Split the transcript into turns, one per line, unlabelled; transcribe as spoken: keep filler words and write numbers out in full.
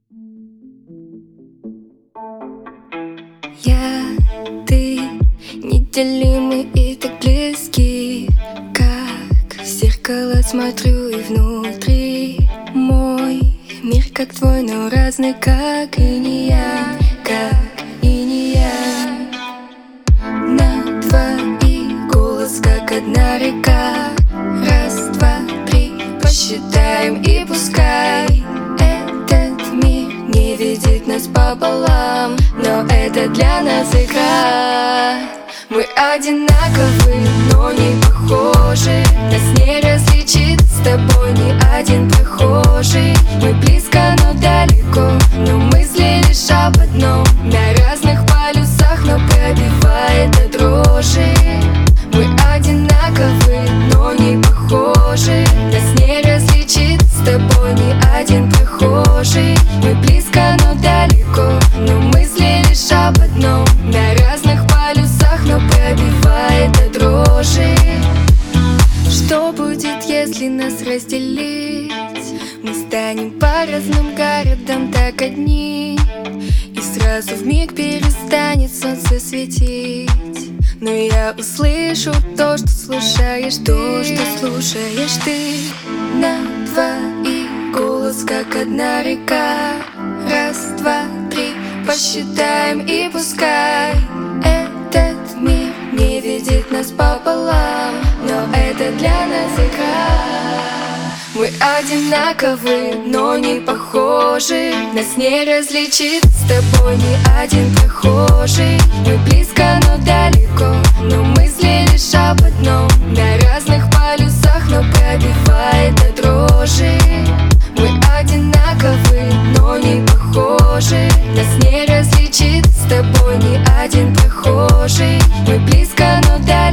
Я, ты, неделимы и так близки. Как в зеркало смотрю и внутри мой мир как твой, но разный, как и не я, как и не я. На двоих голос, как одна река. Раз, два, три, посчитаем и пускай этот мир не видит нас пополам, но это для нас игра. Мы одинаковы, но не похожи. Нас не различит с тобой ни один прохожий. Мы близко, но далеко, но мысли лишь об одном. На разных полюсах, но пробивает до дрожи. Мы одинаковы, но не похожи. Нас не различит с тобой ни один прохожий. Мы близко, но далеко, но мысли лишь об одном. На разных полюсах, но пробивает до дрожи. Что будет, если нас разделить? Мы станем по разным городам так одни, и сразу вмиг перестанет солнце светить. Но я услышу то, что слушаешь ты, то, что слушаешь ты. На двоих голос, как одна река. Раз, два, три, посчитаем и пускай этот мир не видит нас пополам, но это для нас игра. Мы одинаковы, но не похожи. Нас не различит с тобой ни один прохожий. Мы близко, но далеко, но мысли лишь об одном. На разных полюсах, но пробивает до дрожи. Мы одинаковы, но не похожи. Нас не различит с тобой ни один прохожий. Мы близко, но далеко.